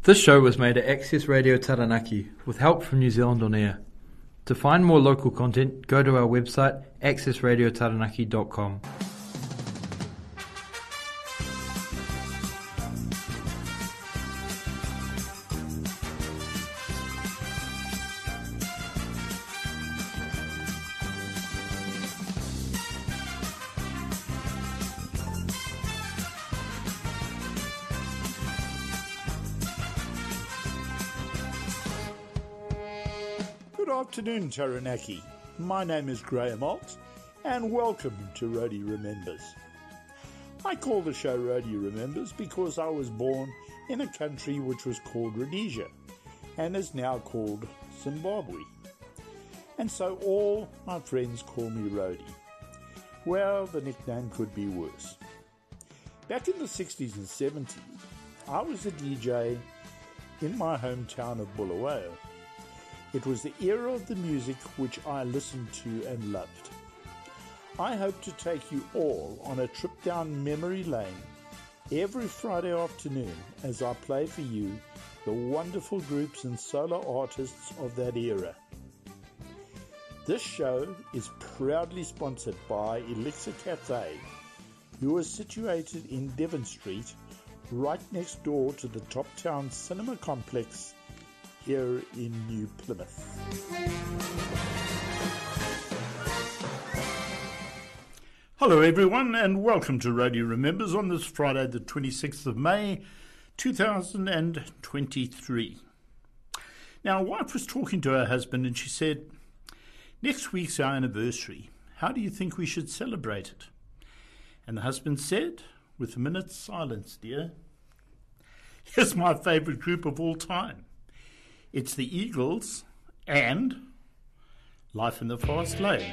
This show was made at Access Radio Taranaki with help from New Zealand On Air. To find more local content, go to our website accessradiotaranaki.com. Good afternoon, Taranaki. My name is Graham Alt, and welcome to Rhody Remembers. I call the show Rhody Remembers because I was born in a country which was called Rhodesia, and is now called Zimbabwe. And so all my friends call me Rhody. Well, the nickname could be worse. Back in the 60s and 70s, I was a DJ in my hometown of Bulawayo. It was the era of the music which I listened to and loved. I hope to take you all on a trip down memory lane every Friday afternoon as I play for you the wonderful groups and solo artists of that era. This show is proudly sponsored by Elixir Cafe, who is situated in Devon Street, right next door to the Top Town Cinema Complex here in New Plymouth. Hello everyone, and welcome to Rhody Remembers on this Friday the 26th of May 2023. Now, a wife was talking to her husband and she said, "Next week's our anniversary. How do you think we should celebrate it?" And the husband said, with a minute's silence, "Dear, here's my favourite group of all time. It's the Eagles and Life in the Fast Lane."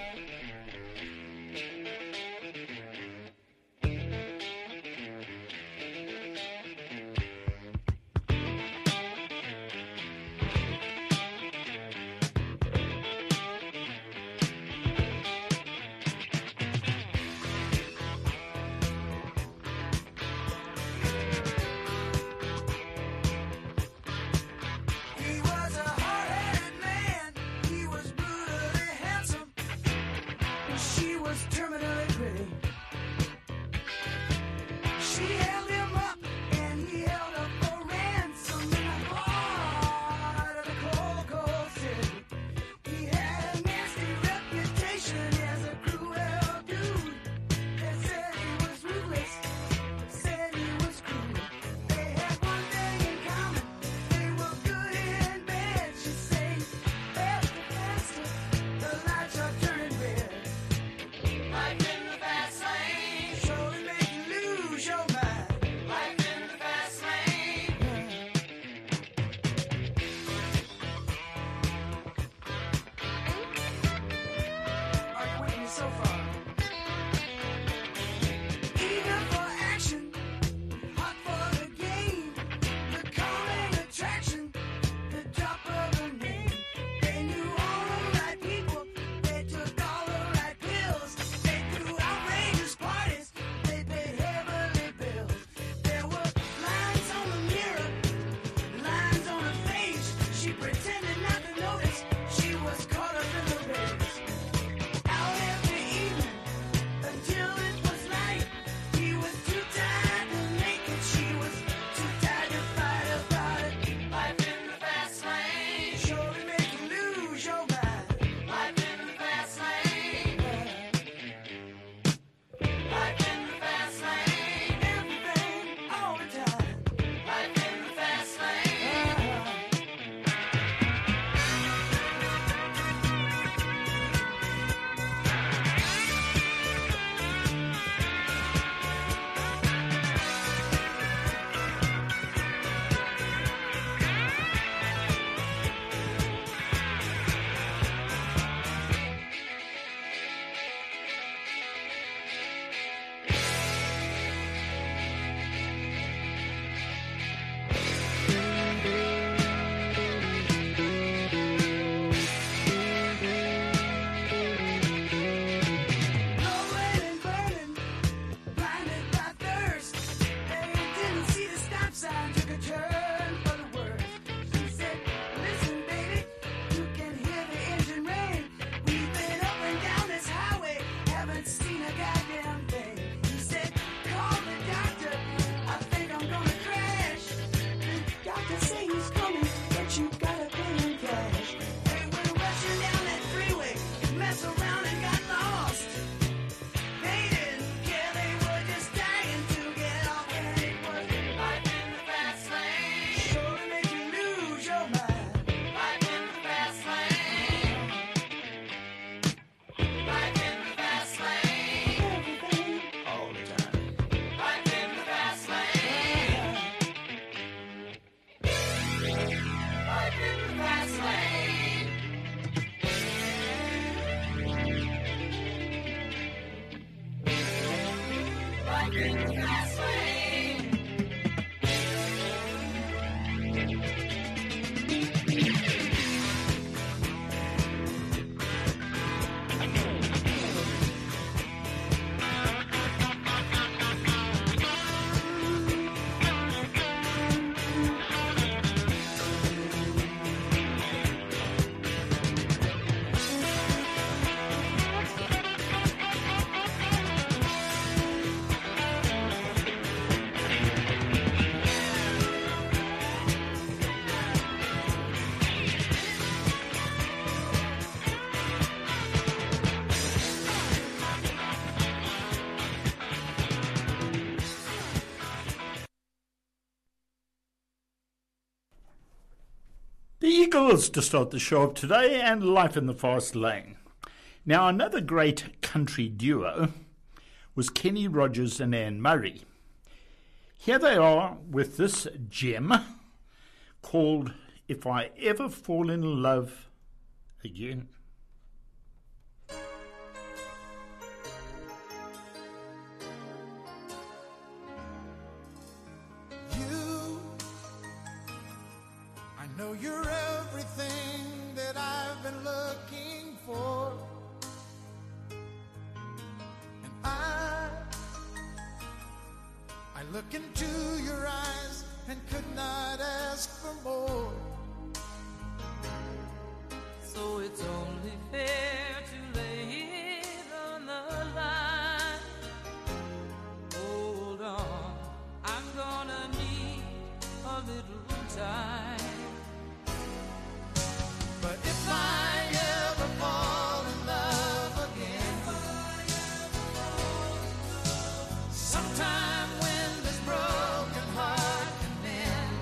The Eagles to start the show up today, and Life in the Fast Lane. Now, another great country duo was Kenny Rogers and Anne Murray. Here they are with this gem called If I Ever Fall in Love Again. I know you're everything that I've been looking for, and I look into your eyes and could not ask for more. So it's only fair to lay it on the line. Hold on, I'm gonna need a little time. But if I ever fall in love again, sometime when this broken heart can mend,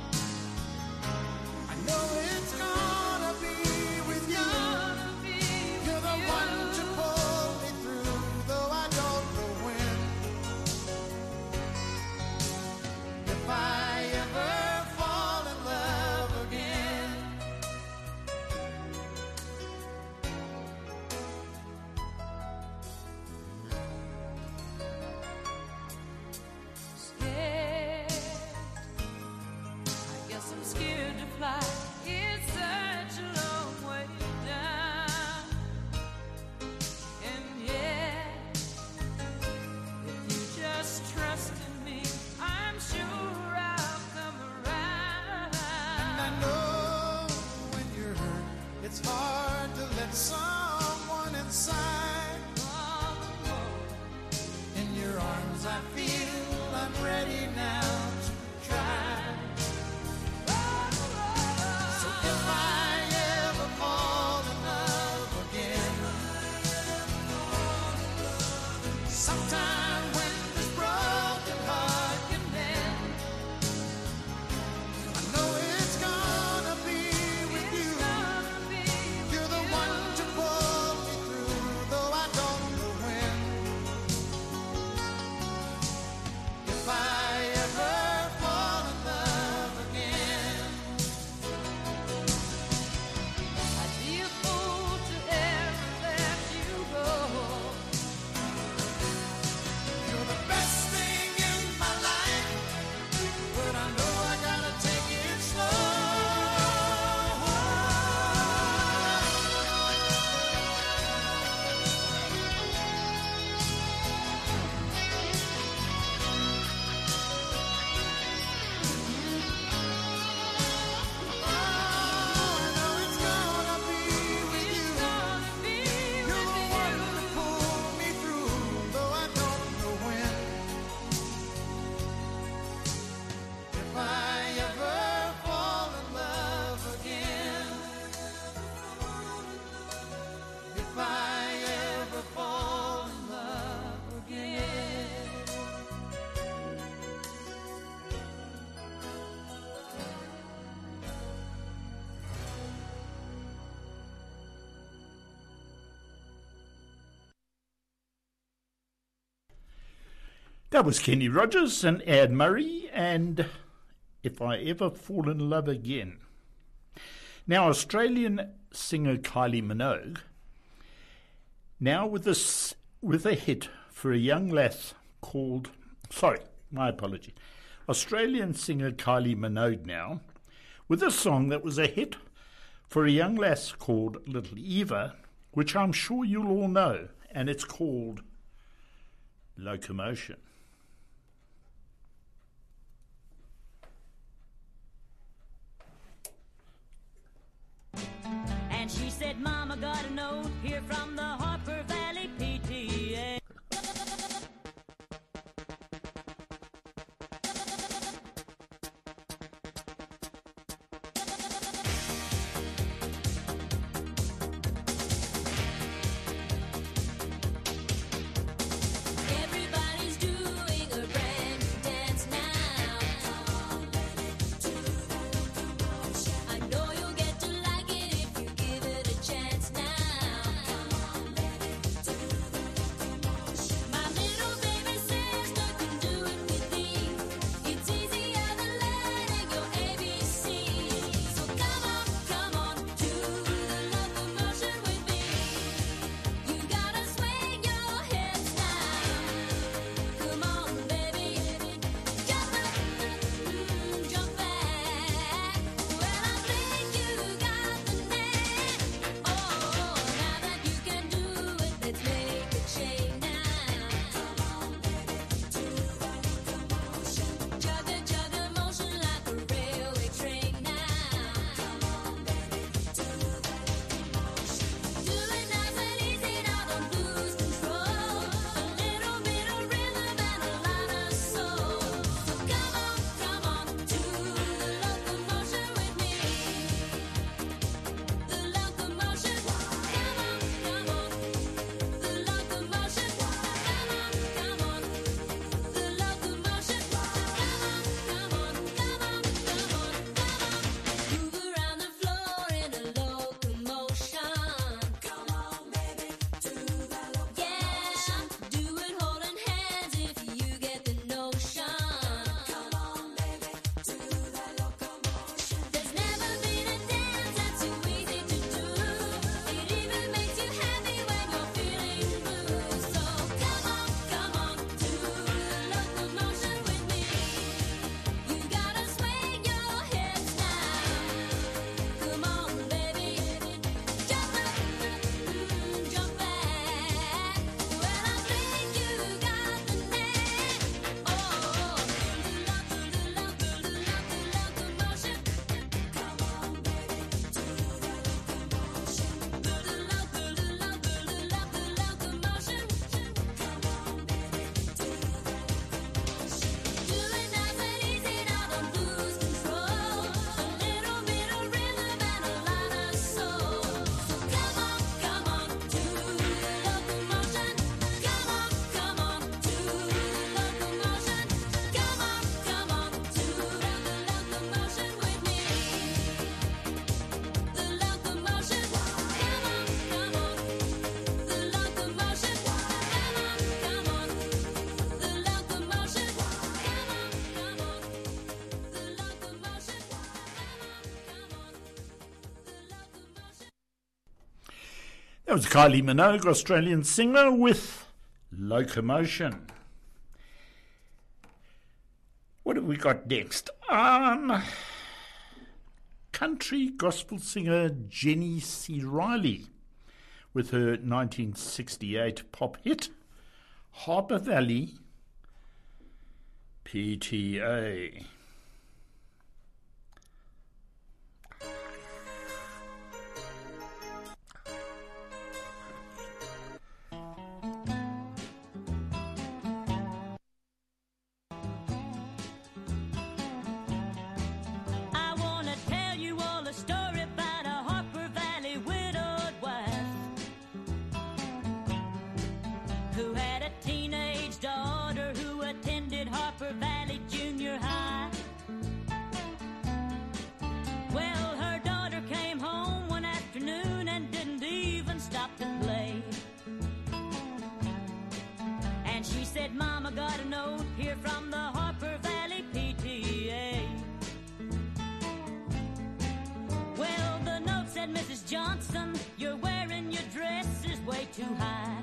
I know it's gonna be with you. You're the one to pull me through, though I don't know when. If I ever fall in love again, Scared, I guess I'm scared to fly. It's such a long way down. And yet, if you just trust in me, I'm sure I'll come around. and I know when you're hurt, it's hard to let someone inside. In your arms I feel I'm ready now to try. So if I ever fall in love again, sometime when this broken heart can mend, I know it's gonna be with you. You're the one to pull me through, though I don't know when. If I ever fall in love again, I'd be a fool to ever let you go. you're the best thing in my life, but I know I gotta take it slow. I know it's gonna be with you. You're the one to pull me through, though I don't know when. If I ever fall in love again, if I ever fall in love again. That was Kenny Rogers and Anne Murray, and If I Ever Fall in Love Again. Now, Australian singer Kylie Minogue, now with a hit for a young lass called, sorry, my apology. Australian singer Kylie Minogue now with a song that was a hit for a young lass called Little Eva, which I'm sure you'll all know, and it's called Locomotion. And she said, Mama got a note here from the Harper Valley PTA. Everybody's doing a brand new dance now. I know you'll get to like it if you give it a chance now. My little baby sister can do it with ease. It's easier than learning your ABC. So come on, do the locomotion with me. You gotta swing your hips now. Come on, baby, jump up, jump back. Well, I think you got the knack. Oh, now that you can do it, let's make a change now. Juggle, juggle motion like a railway train now. Do it nice and easy, now don't lose control. A little bit of rhythm and a lot of soul. So come on, do the locomotion with me. The locomotion, come on, the locomotion, come on, the locomotion, move around the floor in a locomotion. Come on, baby, do the locomotion. Yeah, do it holding hands if you get the notion. Come on, baby, do the locomotion. There's never been a dance that's so easy to do. It even makes you happy when you're feeling blue. So come on, do the locomotion with me. You gotta swing your hips now. Come on, baby, jump up, jump back. Well, I think you got the knack. Oh, the locomotion. Come on, baby, do the locomotion. The locomotion. Come on, baby, do the locomotion. Do it nice and easy, now don't lose control. A little bit of rhythm and a lot of soul. So come on, do the locomotion. Come on, do the locomotion. Come on, do the locomotion with me. The locomotion, come on, the locomotion, come on, the locomotion, come on, the locomotion, That was Kylie Minogue, Australian singer, with Locomotion. What have we got next? Country gospel singer Jenny C. Riley with her 1968 pop hit, Harper Valley PTA. I wanna tell you all a story about a Harper Valley widowed wife who had a teenage daughter who attended Harper Valley Junior High. Well, her daughter came home one afternoon and didn't even stop to play. And she said, Mama got a note here from the Harper Valley PTA. Well, the note said, Mrs. Johnson, you're wearing your dress is way too high.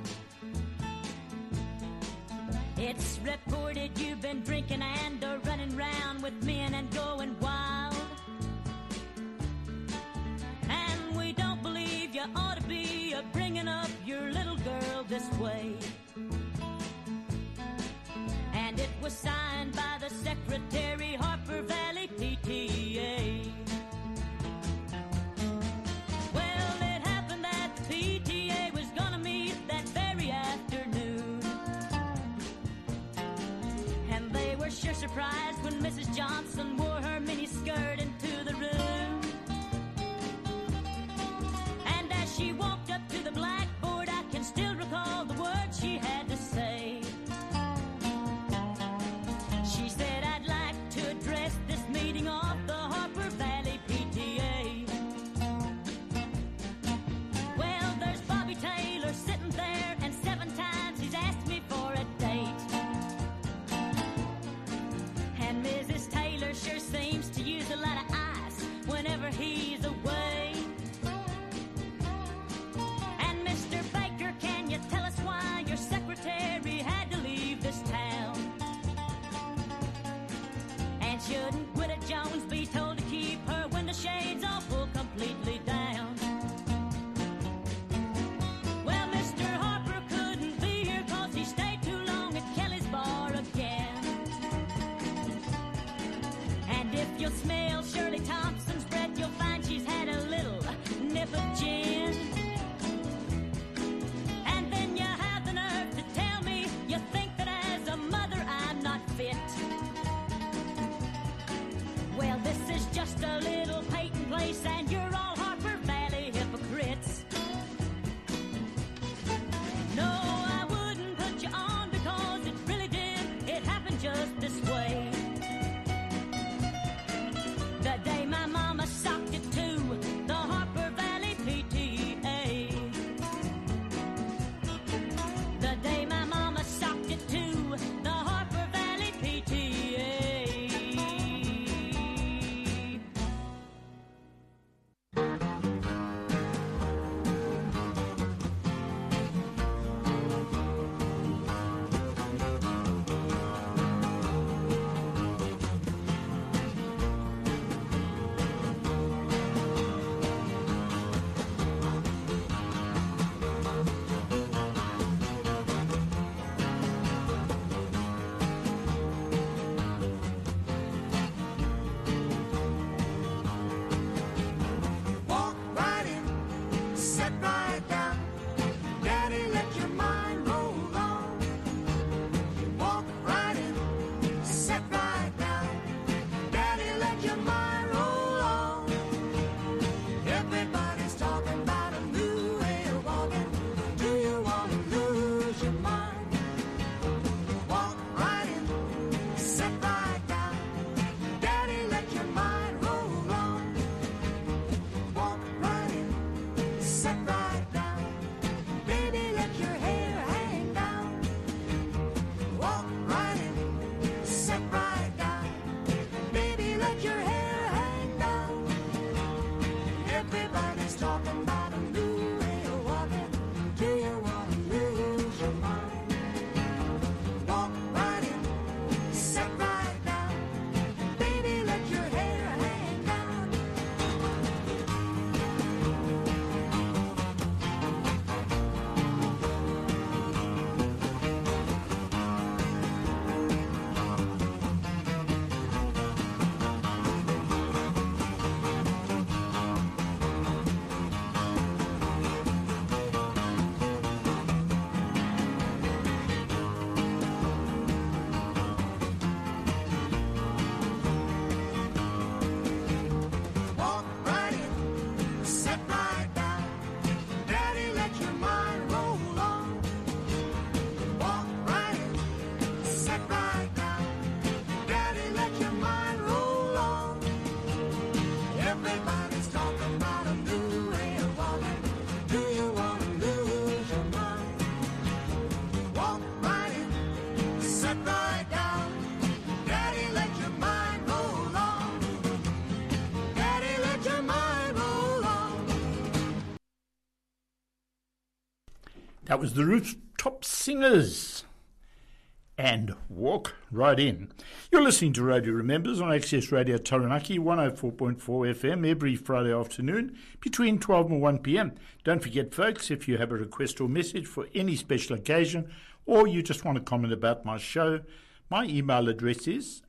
It's reported you've been drinking and running round with men and going wild. you bringing up your little girl this way? And it was signed by the secretary, Harper Valley PTA. Well, it happened that the PTA was gonna meet that very afternoon. And they were sure surprised when Mrs. Johnson wore her mini skirt into the room. And as she walked up to the blackboard, I can still recall the words she had to say. She said, I'd like to address this meeting of the Harper Valley PTA. Well, there's Bobby Taylor sitting there, and 7 times he's asked me for a date. And Mrs. Taylor sure seems to use a lot of ice whenever he's away. And Mr. Baker, can you tell us why your secretary had to leave this town? And shouldn't Widow Jones be told to keep her window shades all pulled completely down? Well, Mr. Harper couldn't be here 'cause he stayed too long at Kelly's bar again. And if you'll smell Shirley Thompson's breath, you'll find she's had a little nip of gin. And then you have the nerve to tell me you think that as a mother I'm not fit. Well, this is just a little Peyton place, and you're all Harper Valley hypocrites. No, I wouldn't put you on because it really did. It happened just this way. The day my mama socked it to the Harper Valley PTA. The day my mama socked it to the Harper Valley PTA. Walk right in, sit right down. Daddy, let your mind roll on. Walk right in, sit right down. Daddy, let your mind roll on. Everybody's talking about a new way of walking. Do you want to lose your mind? Walk right in, sit right down. Daddy, let your mind roll on. Walk right in, sit right down. Baby, let your hair hang down. Walk right in, sit right down. Baby, let your hair hang down. Everybody's talking about a new way of walking. Do you want to lose your mind? Walk right in, sit right down. Baby, let your hair hang down. Walk right in, sit right down. Daddy, let your mind roll on. Walk right in, sit right down. Daddy, let your mind roll on. Everybody's talking about a new way of walking. Do you want to lose your mind? Walk right in, sit right down. Daddy, let your mind roll on. Daddy, let your mind roll on. That was the Rooftop Singers. and walk right in. You're listening to Radio Remembers on Access Radio Taranaki 104.4 FM every Friday afternoon between 12 and 1 p.m. Don't forget, folks, if you have a request or message for any special occasion or you just want to comment about my show, my email address is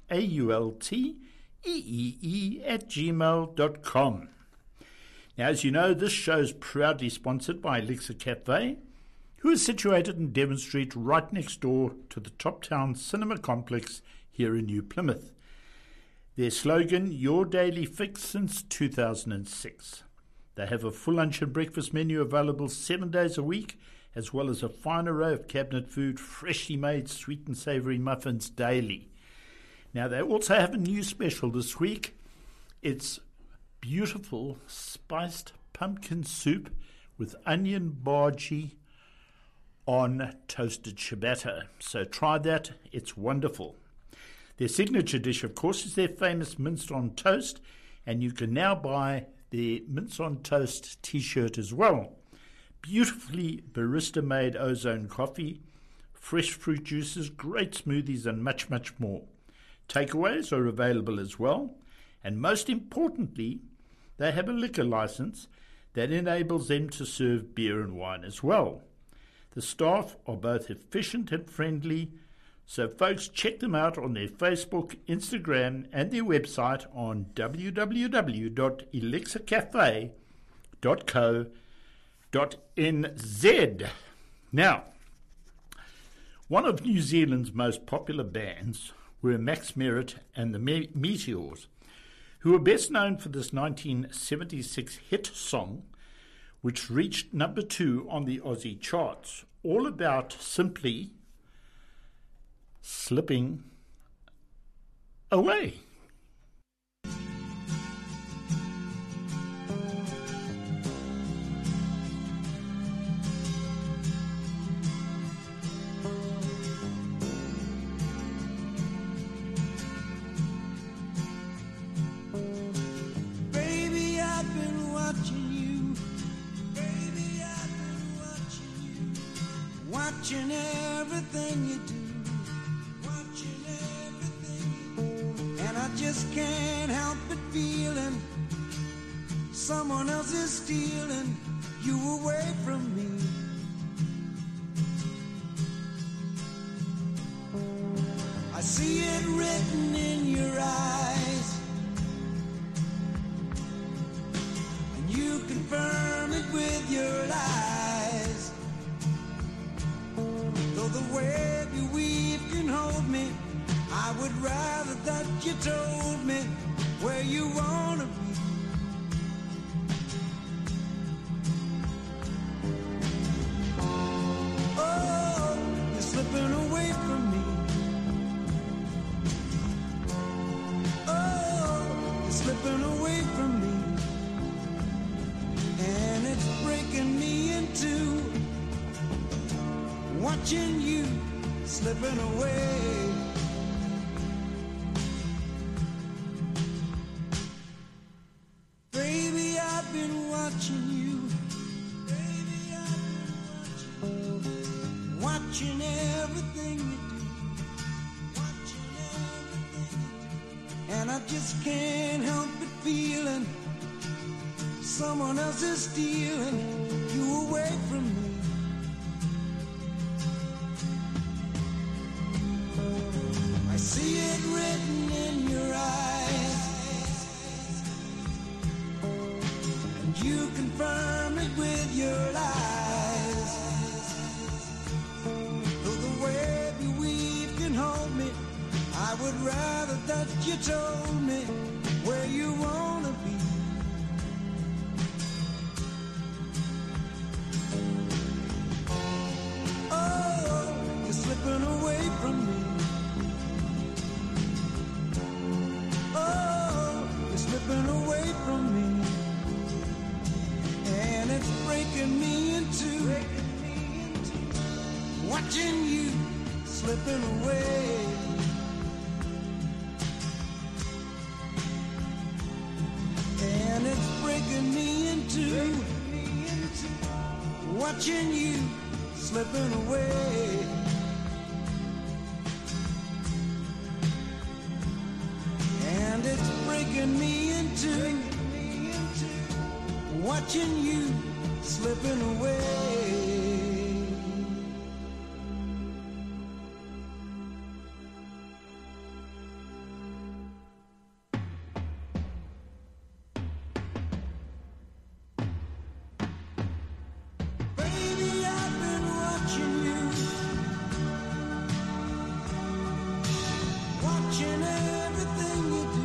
aulteee@gmail.com. Now, as you know, this show is proudly sponsored by Elixir Cafe, who is situated in Devon Street right next door to the Top Town Cinema Complex here in New Plymouth. Their slogan, Your Daily Fix, since 2006. They have a full lunch and breakfast menu available 7 days a week, as well as a fine array of cabinet food, freshly made sweet and savoury muffins daily. Now, they also have a new special this week. It's beautiful spiced pumpkin soup with onion bhaji on toasted ciabatta. So try that, it's wonderful. Their signature dish, of course, is their famous mince on toast, and you can now buy the mince on toast t-shirt as well. Beautifully barista-made ozone coffee, fresh fruit juices, great smoothies, and much, much more. Takeaways are available as well, and most importantly, they have a liquor license that enables them to serve beer and wine as well. The staff are both efficient and friendly, so folks, check them out on their Facebook, Instagram, and their website on www.elixircafe.co.nz. Now, one of New Zealand's most popular bands were Max Merritt and the Meteors, who are best known for this 1976 hit song, which reached number 2 on the Aussie charts, all about simply slipping away. Baby, I've been watching you. Baby, I've been watching you. Watching everything you do. Watching everything you do. And I just can't help but feeling someone else is stealing you away from me. I see it written in your eyes, and you confirm it with your lies. Though the web you weave can hold me, I would rather that you told me where you wanna be. Oh, you're slipping away from me. Oh, you're slipping away from me. And it's breaking me in two, watching you slipping away. Baby, I've been watching you. Baby, I've been watching everything you do. Watching everything you do. And I just can't help but feeling someone else is stealing you away from me. I see it written in your eyes, and you confirm it with your lies. Though the web you weave can hold me, I would rather that you told me where you wanna be. Oh, you're slipping away from me. Oh, you're slipping away from me. And it's breaking me in two, watching you slipping away. And it's breaking me in two, watching you slipping away. breaking me into watching you slipping away. Baby, I've been watching you, watching everything you do,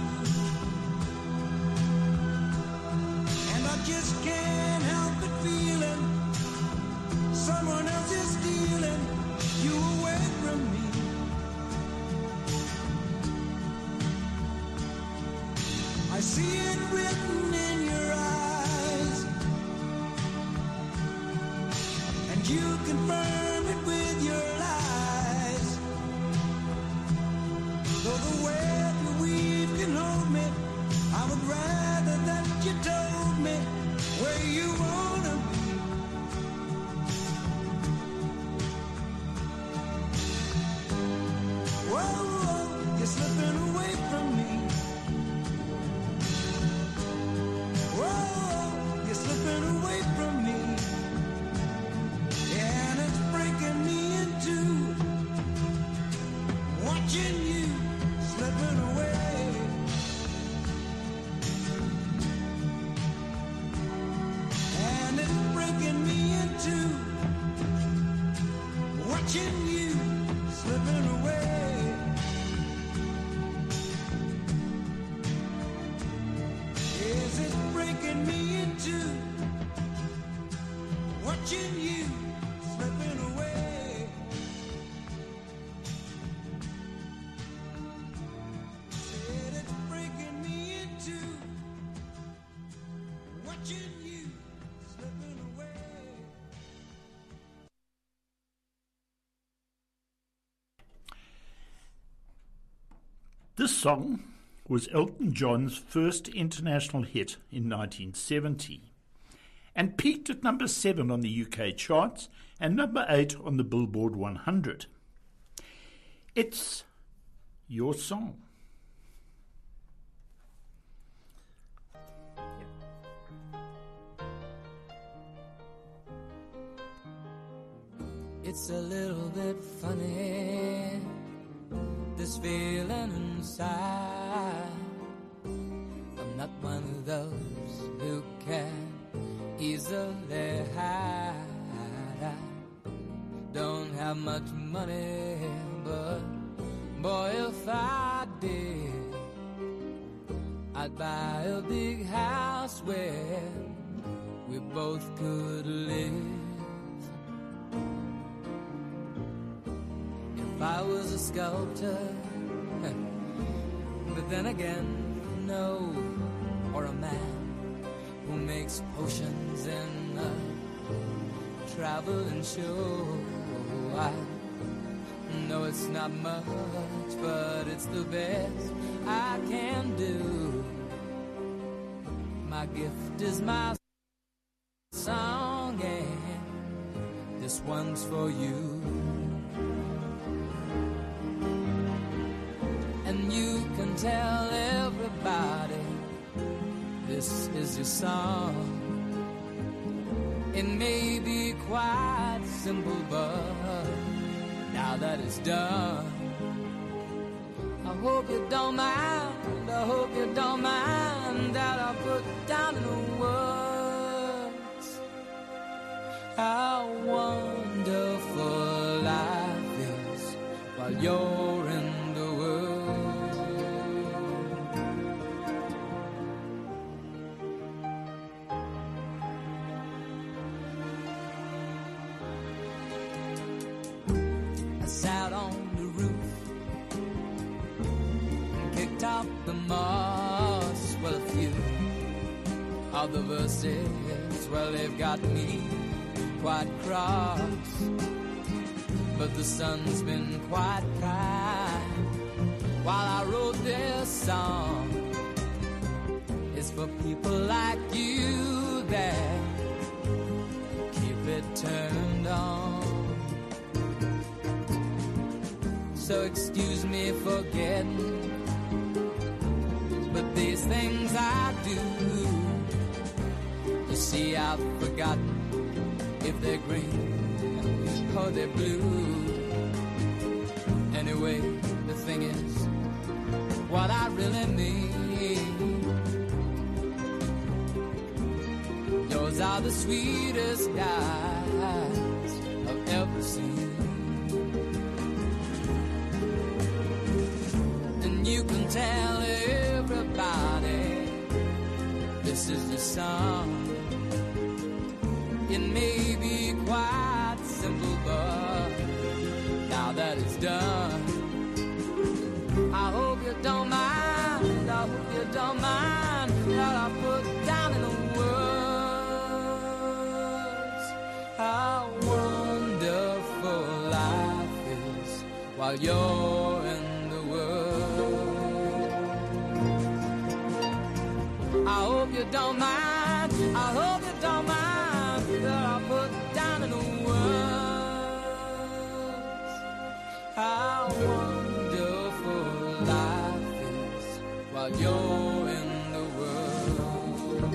and I just can't help but feeling someone else is stealing you away from me. I see it written in your eyes, and you confirm it with your lies. Though the web you weave can hold me, I would rather that you told me where you wanna be. Whoa, whoa, you're slipping away from me. Whoa, you're slipping away from me. Yeah, and it's breaking me into watching you slipping away. And it's breaking me into watching you slipping away. Yes, it's breaking me into watching you slipping away. Said it's breaking me into watching you slipping away. This song was Elton John's first international hit in 1970 and peaked at number 7 on the UK charts and number 8 on the Billboard 100. It's your song. It's a little bit funny, this feeling inside. I'm not one of those who can easily hide. I don't have much money, but boy, if I did, I'd buy a big house where we both could live. If I was a sculptor, but then again, no, or a man who makes potions in a traveling show. I know it's not much, but it's the best I can do. My gift is my song, and this one's for you. And you can tell everybody this is your song. It may be quite simple, but now that it's done, I hope you don't mind, I hope you don't mind that I put down in the words how wonderful life is while you're in the world. I sat on the roof and kicked out the moss. Well, a few of the verses, well, they've got me quite cross. But the sun's been quite kind while I wrote this song. It's for people like you that keep it turned on. So excuse me for getting, but these things You see, I've forgotten if they're green or they're blue. Anyway, the thing is, what I really mean, yours are the sweetest eyes I've ever seen. And you can tell everybody this is the song. It may be quite simple, but now that it's done, I hope you don't mind, I hope you don't mind what I put down in the words. How wonderful life is while you're in the world. I hope you don't mind, I hope you don't mind that I put down in the words. How wonderful life is while you're in the world.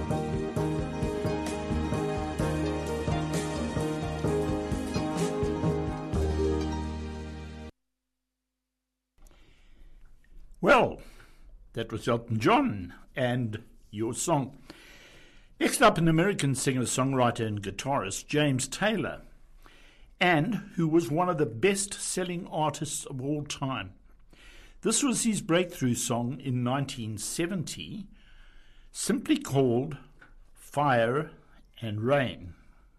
Well, that was Elton John and Your Song. Next up, an American singer-songwriter and guitarist, James Taylor, and who was one of the best-selling artists of all time. This was his breakthrough song in 1970, simply called Fire and Rain.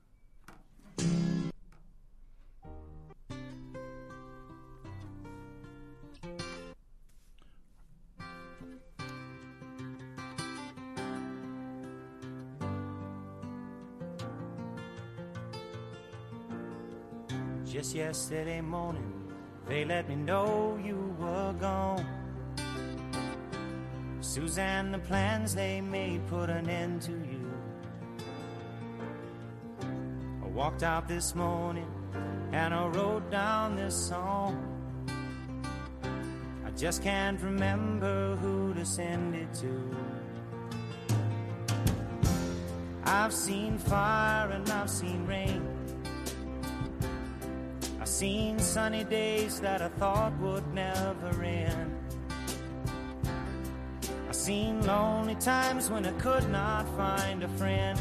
Just yesterday morning, they let me know you were gone. Suzanne, the plans they made put an end to you. I walked out this morning and I wrote down this song. I just can't remember who to send it to. I've seen fire and I've seen rain. I've seen sunny days that I thought would never end. I've seen lonely times when I could not find a friend.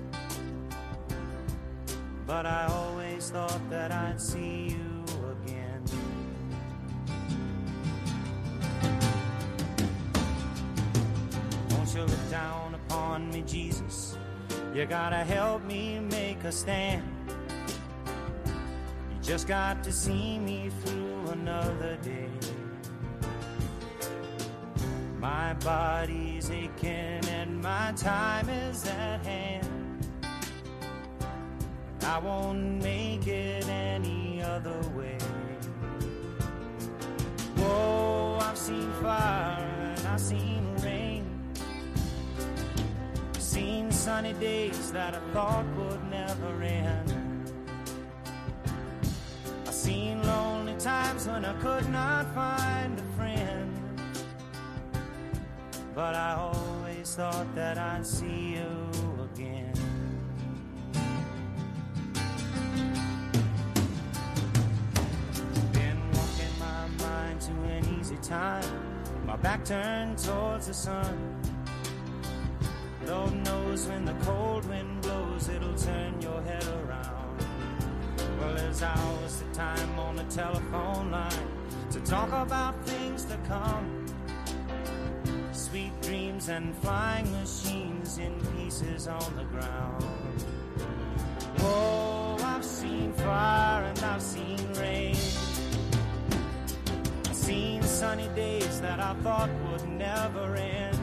But I always thought that I'd see you again. Won't you look down upon me, Jesus? You gotta help me make a stand. Just got to see me through another day. My body's aching and my time is at hand. I won't make it any other way. Whoa, I've seen fire and I've seen rain. I've seen sunny days that I thought would never end. Seen lonely times when I could not find a friend. But I always thought that I'd see you again. Been walking my mind to an easy time, my back turned towards the sun. Lord knows when the cold wind blows, it'll turn your head around. Well, there's hours of time on the telephone line to talk about things to come. Sweet dreams and flying machines in pieces on the ground. Whoa, I've seen fire and I've seen rain. I've seen sunny days that I thought would never end.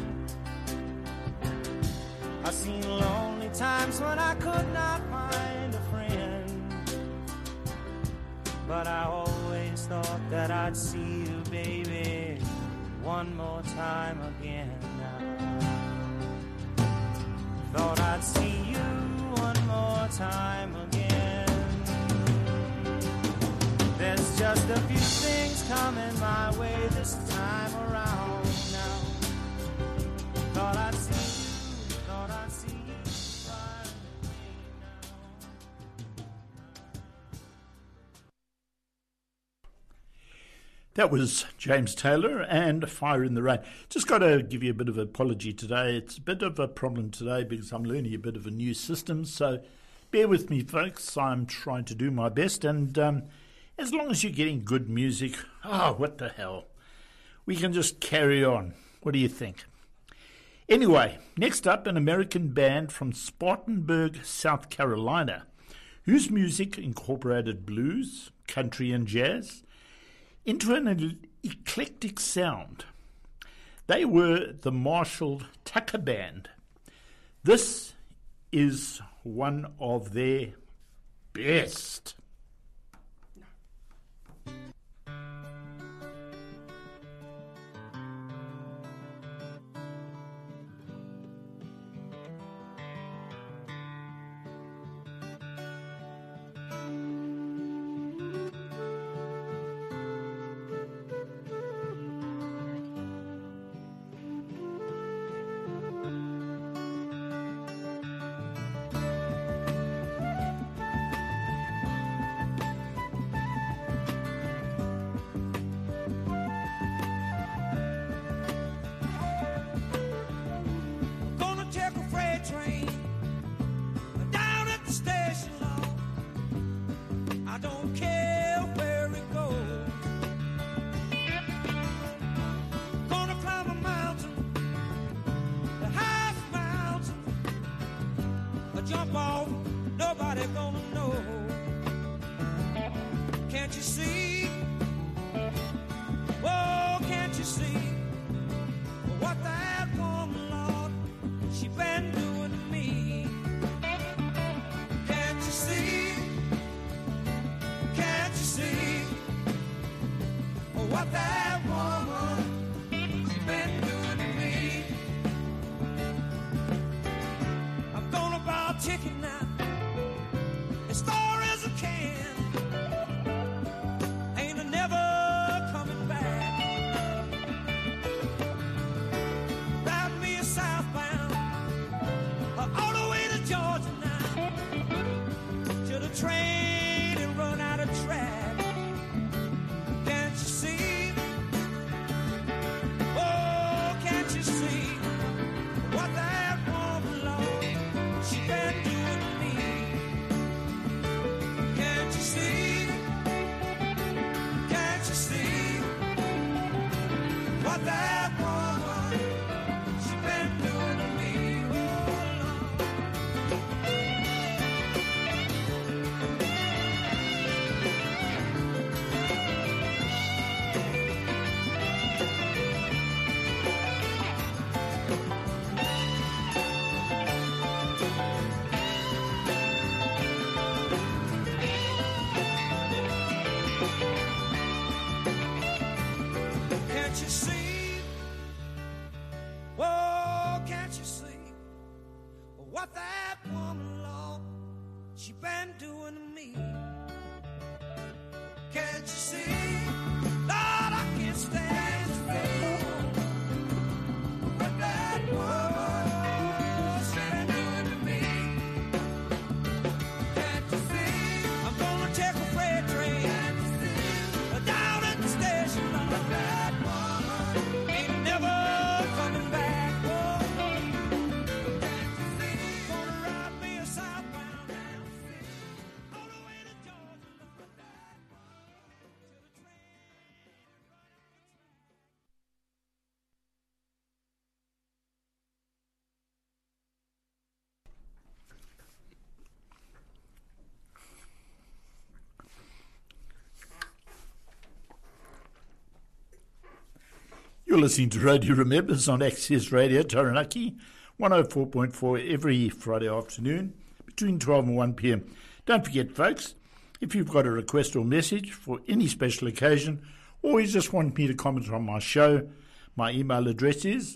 I've seen lonely times when I could not find a friend. But I always thought that I'd see you, baby, one more time again now. Thought I'd see you one more time again. There's just a few things coming my way this time around now. Thought I'd see you, thought I'd see you. That was James Taylor and Fire in the Rain. Just got to give you a bit of an apology today. It's a bit of a problem today because I'm learning a bit of a new system. So bear with me, folks. I'm trying to do my best. And as long as you're getting good music, what the hell? We can just carry on. What do you think? Anyway, next up, an American band from Spartanburg, South Carolina, whose music incorporated blues, country and jazz into an eclectic sound. They were the Marshall Tucker Band. This is one of their best. Gonna take a freight train down at the station, Lord. I don't care where it goes. Gonna climb a mountain, the highest mountain. I jump off, nobody gonna know. Can't you see? Oh, can't you see what that woman, Lord, she been doing to me? Can't you see? Can't you see what that woman, she been doing to me? I'm gonna buy a ticket now, as far as I can. Ain't I never coming back. Ride me a southbound, all the way to Georgia now, till the train and run out of track. Can't you see? Oh, can't you see what that woman, Lord, she been doing to me? Can't you see? Can't you see what that woman, she been doing to me? Oh, Lord. Can't you see? Oh, can't you see what that woman, Lord, she been doing to me? Can't you see? Lord, I can't stand still. What that woman, she been doing to me? Can't you see? I'm gonna take a freight train down at the station, Lord. That woman ain't never coming back. Oh, can't you see? Gonna ride me a southbound now, all the way to Georgia, Lord. That woman till the train. You're listening to Radio Remembers on Access Radio Taranaki, 104.4 every Friday afternoon between 12 and 1 p.m. Don't forget, folks, if you've got a request or message for any special occasion, or you just want me to comment on my show, my email address is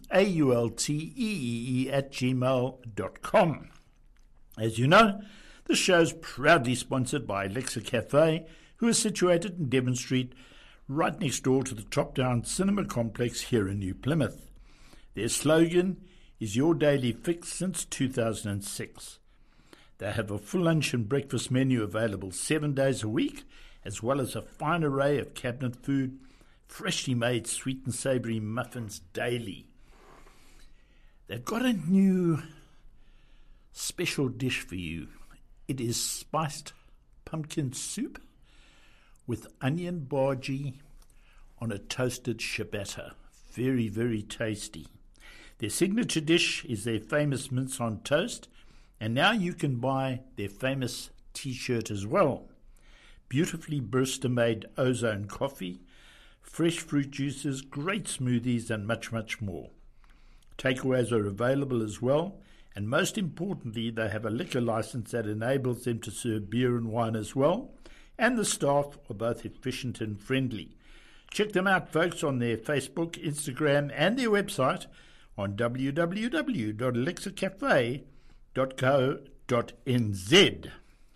aulteee@gmail.com. As you know, the show's proudly sponsored by Alexa Cafe, who is situated in Devon Street, right next door to the Top Down Cinema Complex here in New Plymouth. Their slogan is your daily fix since 2006. They have a full lunch and breakfast menu available 7 days a week, as well as a fine array of cabinet food, freshly made sweet and savoury muffins daily. They've got a new special dish for you. It is spiced pumpkin soup with onion bhaji on a toasted ciabatta. Very, very tasty. Their signature dish is their famous mince on toast, and now you can buy their famous t-shirt as well. Beautifully barista-made ozone coffee, fresh fruit juices, great smoothies, and much, much more. Takeaways are available as well, and most importantly, they have a liquor license that enables them to serve beer and wine as well, and the staff are both efficient and friendly. Check them out, folks, on their Facebook, Instagram, and their website on www.elixircafe.co.nz.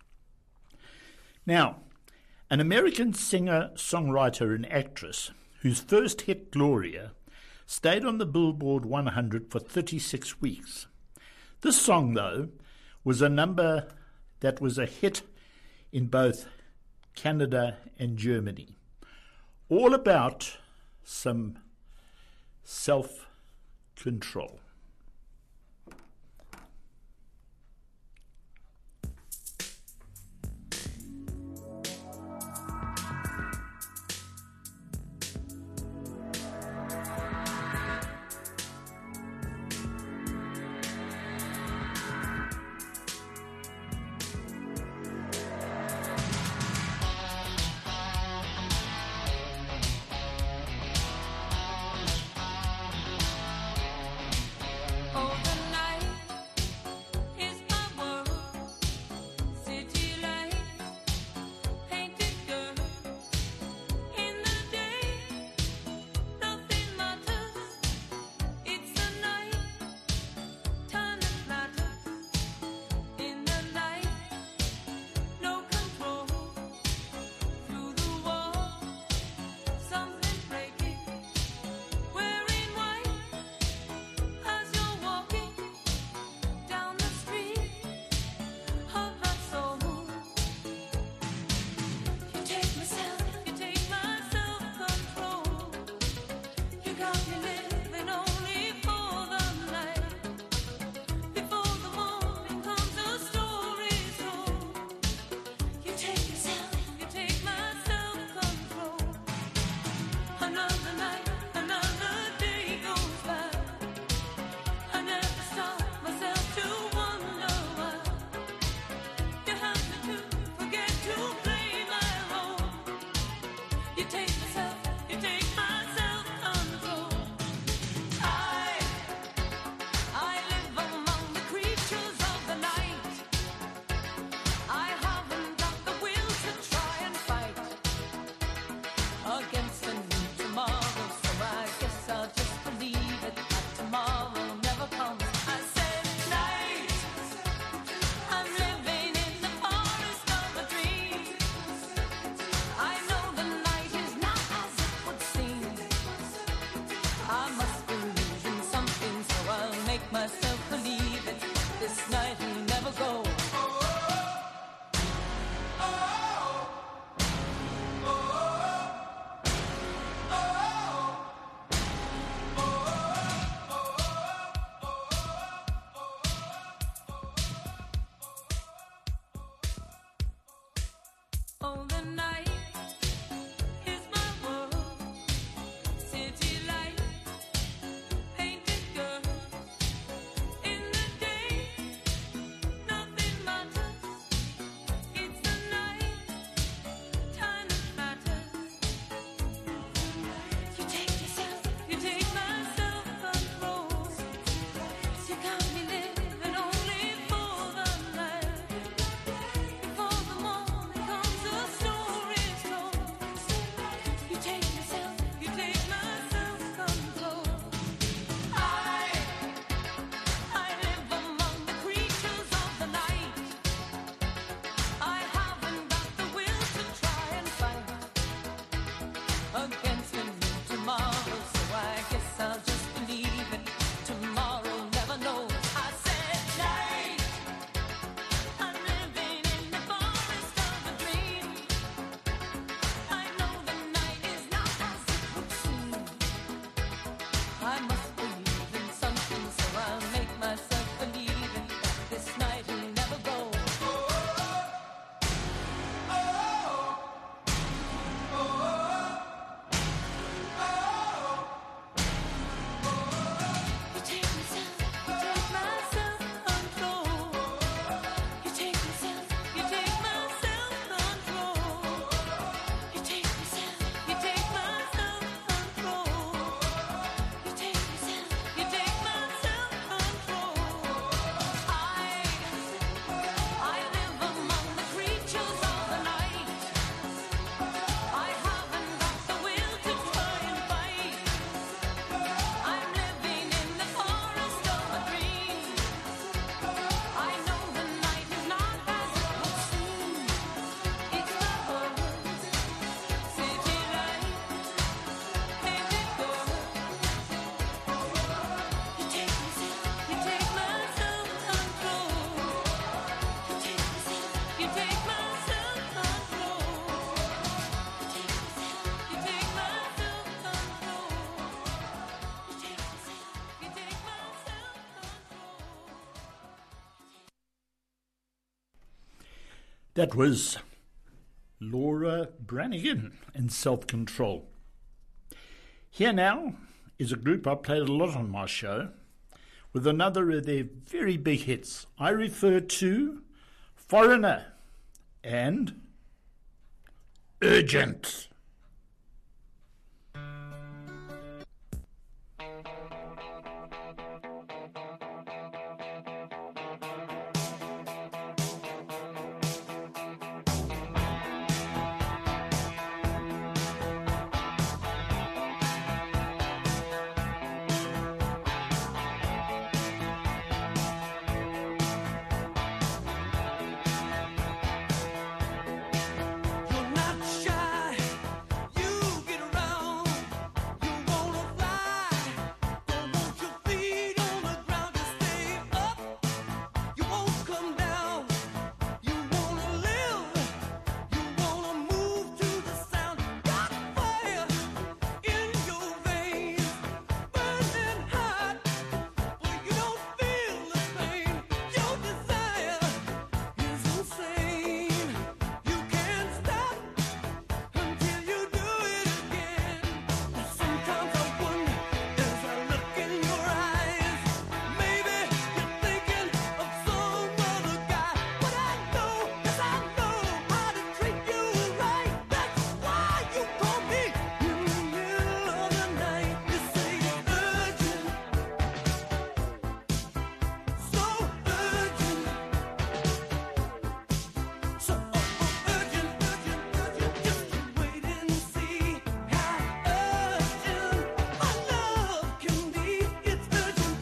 Now, an American singer, songwriter, and actress whose first hit, Gloria, stayed on the Billboard 100 for 36 weeks. This song, though, was a number that was a hit in both Canada and Germany. All about some self-control. Before the morning comes, a story That was Laura Branigan in Self-Control. Here now is a group I played a lot on my show with another of their very big hits. I refer to Foreigner and Urgent. You're not shy. You get around. You wanna fly. Don't want your feet on the ground. You stay up. You won't come down. You wanna live. You wanna move to the sound. Got fire in your veins, burning hot. But you don't feel the pain. Your desire is insane. You can't stop until you do it again. Sometimes I wonder, as I look in your eyes, maybe you're thinking of some other guy. But I know, yes I know how to treat you right. That's why you call me in the middle of the night. You say it's urgent, so urgent. So urgent, just wait and see how urgent my love can be. It's urgent.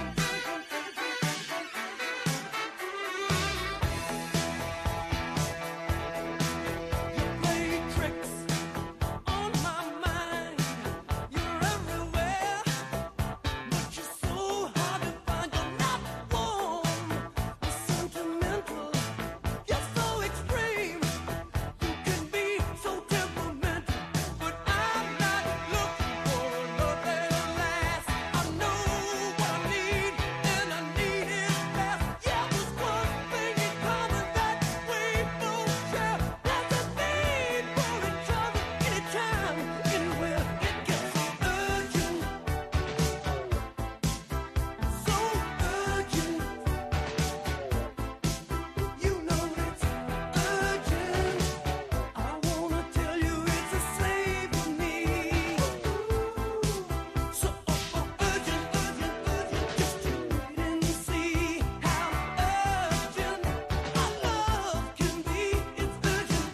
You play tricks on my mind. You're everywhere, but you're so hard to find. You're not warm or sentimental. You're so extreme. You can be so temperamental, but I'm not looking for a love that'll last. I know what I need, and I need it fast. Yeah, there's one thing in common that we both share. There's a need for each other, anytime, anywhere. It gets so urgent, so urgent. You know it's urgent. I wanna tell you it's a slave for me. So urgent, just to wait and see how urgent my love can be. It's urgent.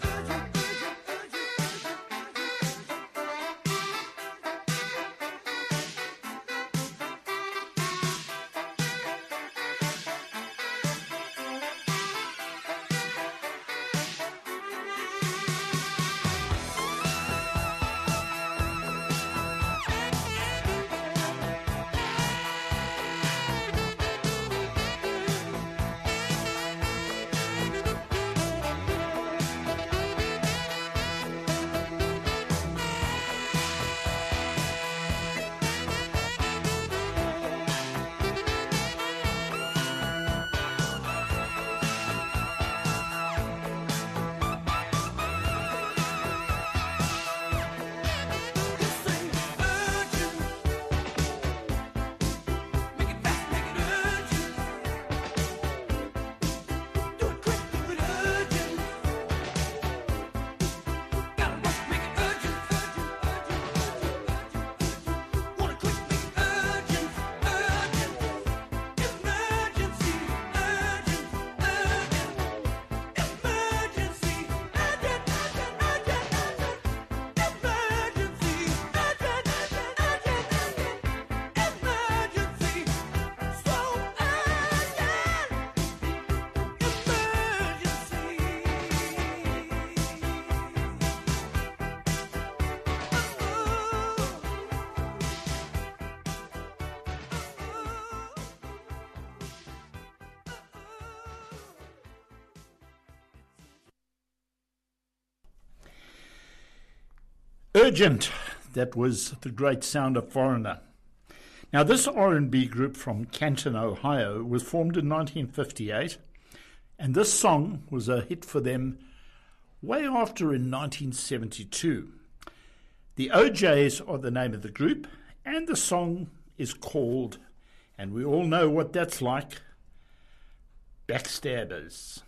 Urgent. That was the great sound of Foreigner. Now, this R&B group from Canton, Ohio, was formed in 1958 And this song was a hit for them way after in 1972. The OJs are the name of the group, and the song is called, and we all know what that's like, Backstabbers.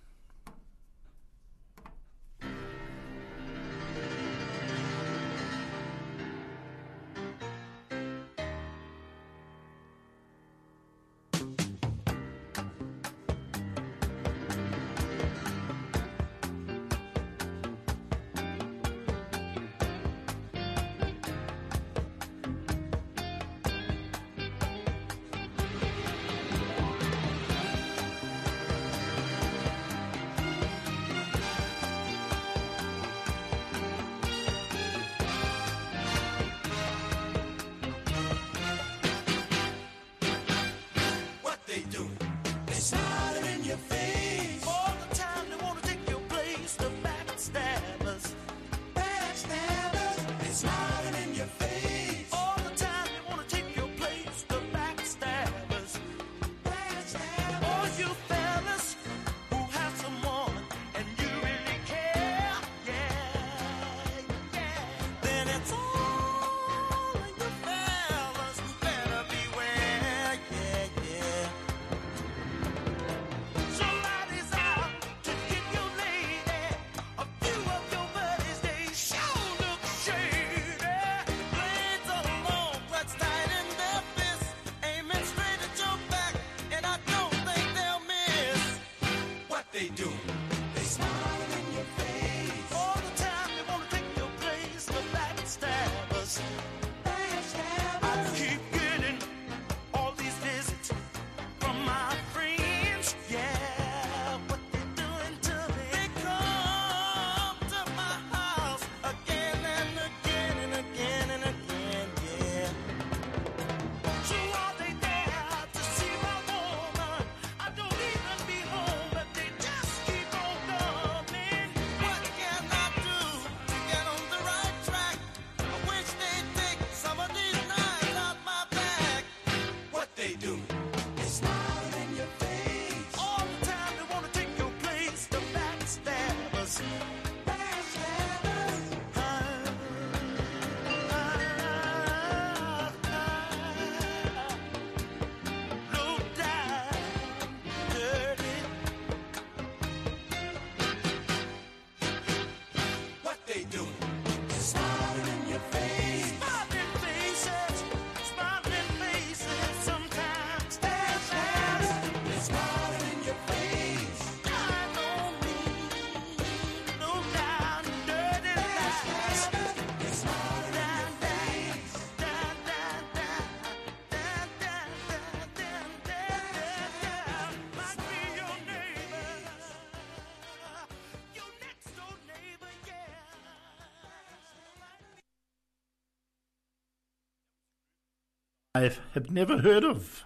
I have never heard of.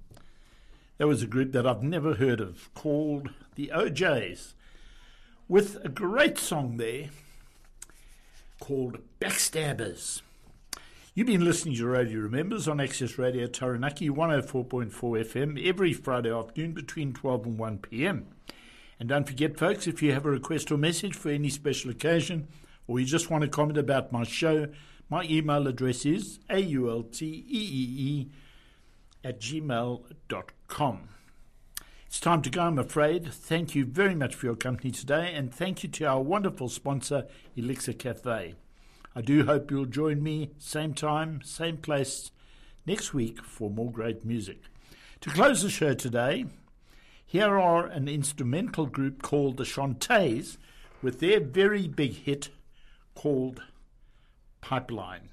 There was a group that I've never heard of called the OJs, with a great song there called Backstabbers. You've been listening to Radio Remembers on Access Radio Taranaki 104.4 FM every Friday afternoon between 12 and 1 p.m. And don't forget, folks, if you have a request or message for any special occasion, or you just want to comment about my show, my email address is aultee@gmail.com. It's time to go, I'm afraid. Thank you very much for your company today, and thank you to our wonderful sponsor, Elixir Cafe. I do hope you'll join me, same time, same place, next week for more great music. To close the show today, here are an instrumental group called the Shantays with their very big hit called Pipeline.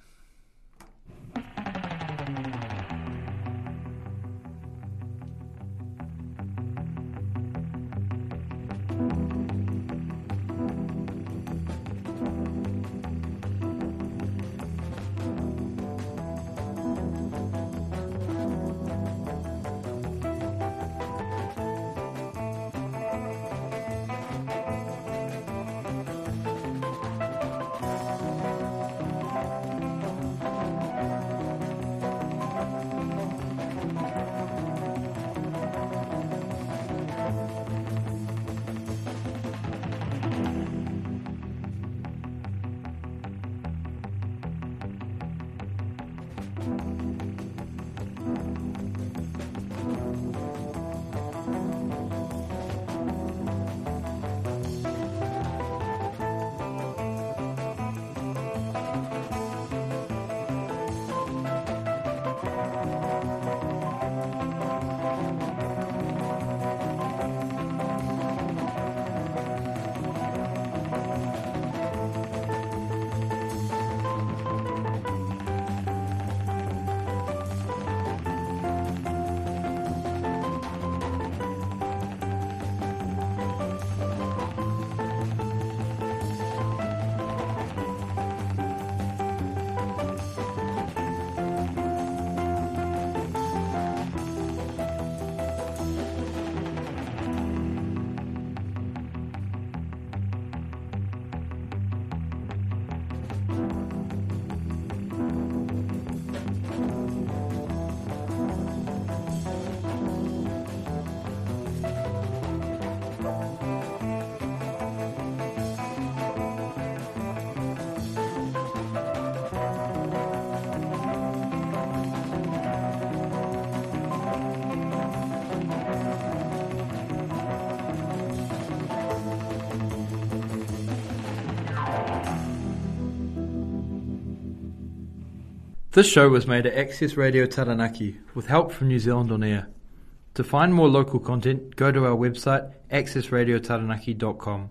This show was made at Access Radio Taranaki with help from New Zealand On Air. To find more local content, go to our website accessradiotaranaki.com.